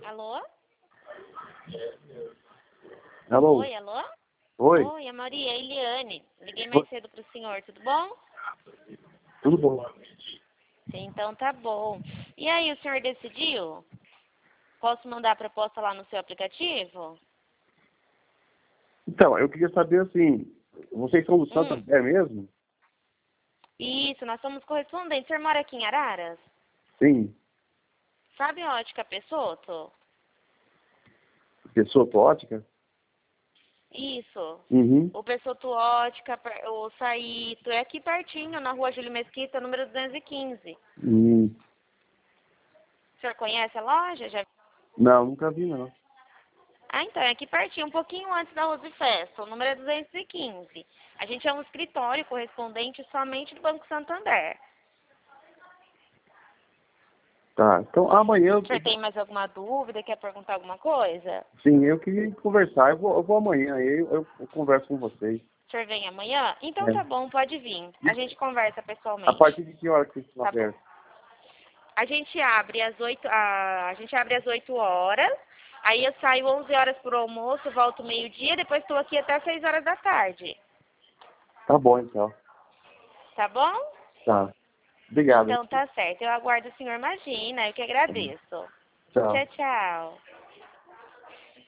Alô? Alô? Oi, alô? Oi? Oi, a Maria, é Eliane. Liguei mais cedo pro senhor, tudo bom? Tudo bom? Sim, então tá bom. E aí, o senhor decidiu? Posso mandar a proposta lá no seu aplicativo? Então, eu queria saber assim, vocês são do Santander mesmo? Isso, nós somos correspondentes. O senhor mora aqui em Araras? Sim. Sabe a Ótica Peixoto? Pessoa ótica? Isso. Uhum. O Peixoto Ótica, o Saíto, é aqui pertinho, na rua Júlio Mesquita, número 215. Hum. O senhor conhece a loja? Já... Não, nunca vi não. Ah, então, é aqui pertinho, um pouquinho antes da Rua de Festa, o número é 215. A gente é um escritório correspondente somente do Banco Santander. Tá, então amanhã, O senhor tem mais alguma dúvida, quer perguntar alguma coisa? sim, eu queria conversar, eu vou amanhã, aí eu converso com vocês. O senhor vem amanhã? Então É. tá bom, pode vir. A gente conversa A pessoalmente. partir de que hora que vocês estão Tá bom. abertos? A gente abre às 8, a gente abre às 8 horas, aí eu saio 11 horas pro almoço, volto meio-dia, depois estou aqui até 6 horas da tarde. Tá bom, então. Tá bom? Tá. Obrigado. Então tá certo. Eu aguardo o senhor, imagina, eu que agradeço. Tchau. Tchau, tchau.